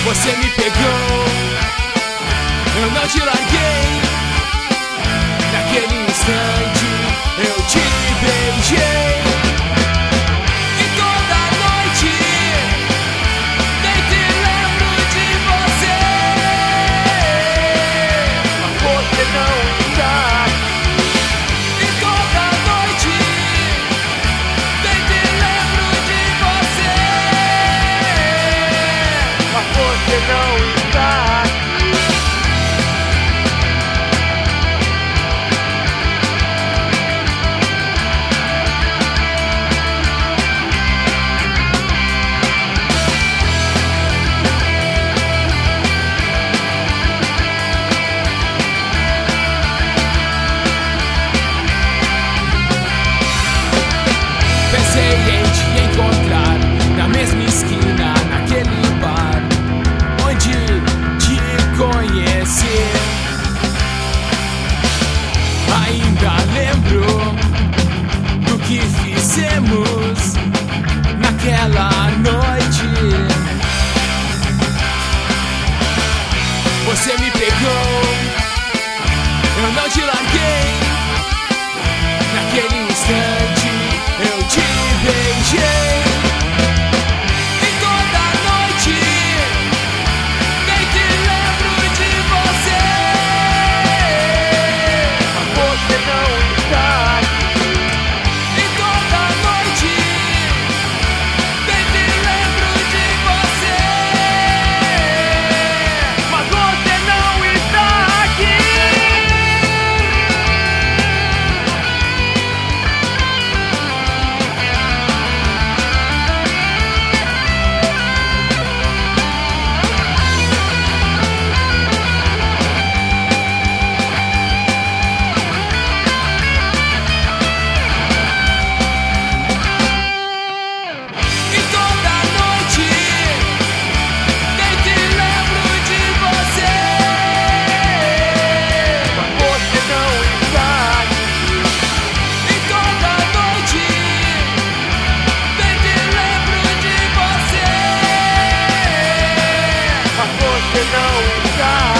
Você me pegou, eu não te larguei. Naquele instante eu te beijei. E toda noite deito e lembro de você. Mas você não está. E toda noite deito e lembro de você. Mas você não está. Pensei em te encontrar na mesma esquina, naquele bar onde te conheci. Ainda lembro do que fizemos naquela noite. Você me pegou, eu não te larguei. Naquele instante eu te beijei. E toda noite deito e lembro de você. Mas você não está. E toda noite deito e lembro de você. Mas você não está aqui. E toda noite deito e lembro de você. Mas você não está. E toda noite deito e lembro de você. Mas você não está.